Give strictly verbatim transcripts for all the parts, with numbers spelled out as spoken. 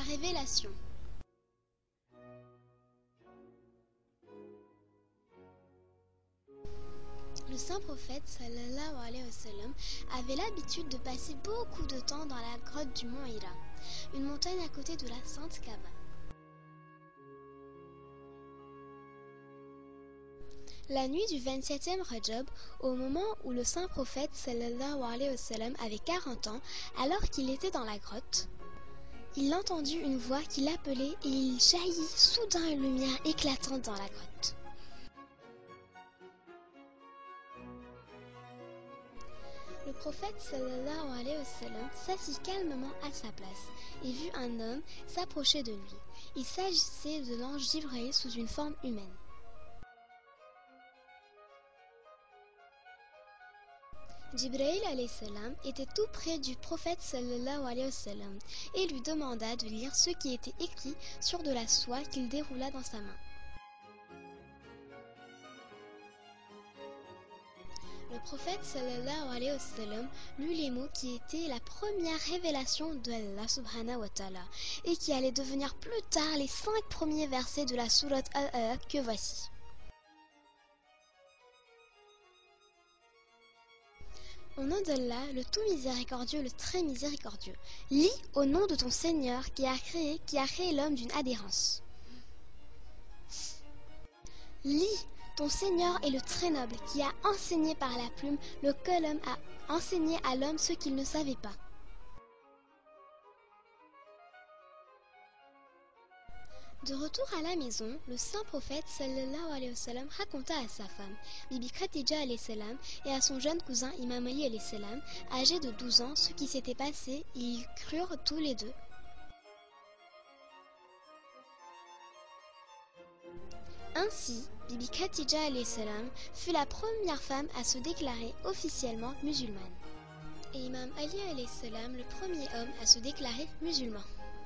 révélation. Le saint prophète sallallahu alayhi wa sallam avait l'habitude de passer beaucoup de temps dans la grotte du mont Hira, une montagne à côté de la sainte Kaaba. La nuit du vingt-septième Rajab, au moment où le saint prophète sallallahu alayhi wa sallam avait quarante ans, alors qu'il était dans la grotte, il entendit une voix qui l'appelait et il jaillit soudain une lumière éclatante dans la grotte. Le prophète sallallahu alayhi wa sallam s'assit calmement à sa place et vit un homme s'approcher de lui. Il s'agissait de l'ange Jibril sous une forme humaine. Jibril alayhi salam était tout près du prophète sallallahu alayhi wa sallam et lui demanda de lire ce qui était écrit sur de la soie qu'il déroula dans sa main. Le prophète sallallahu alayhi wa sallam lut les mots qui étaient la première révélation de Allah subhanahu wa ta'ala et qui allaient devenir plus tard les cinq premiers versets de la sourate Al-Alaq que voici. Au nom d'Allah, le tout miséricordieux, le très miséricordieux, lis au nom de ton Seigneur qui a créé, qui a créé l'homme d'une adhérence. Lis, ton Seigneur est le très noble qui a enseigné par la plume le qalam a enseigné à l'homme ce qu'il ne savait pas. De retour à la maison, le saint prophète sallallahu alayhi wa sallam raconta à sa femme, Bibi Khadija alayhi salam, et à son jeune cousin Imam Ali alayhi salam, âgé de douze ans, ce qui s'était passé, et ils crurent tous les deux. Ainsi, Bibi Khadija alayhi salam fut la première femme à se déclarer officiellement musulmane. Et Imam Ali alayhi salam le premier homme à se déclarer musulman.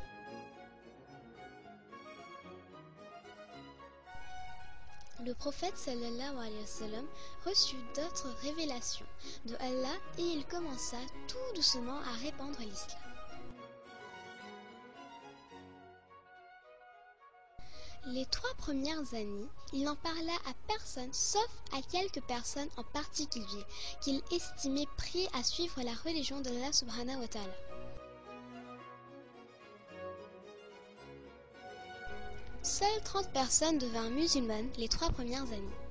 Le prophète sallallahu alayhi wa sallam reçut d'autres révélations de Allah et il commença tout doucement à répandre l'islam. Les trois premières années, il n'en parla à personne sauf à quelques personnes en particulier qu'il estimait prêts à suivre la religion d'Allah subhanahu wa ta'ala. Seules trente personnes devinrent musulmanes les trois premières années.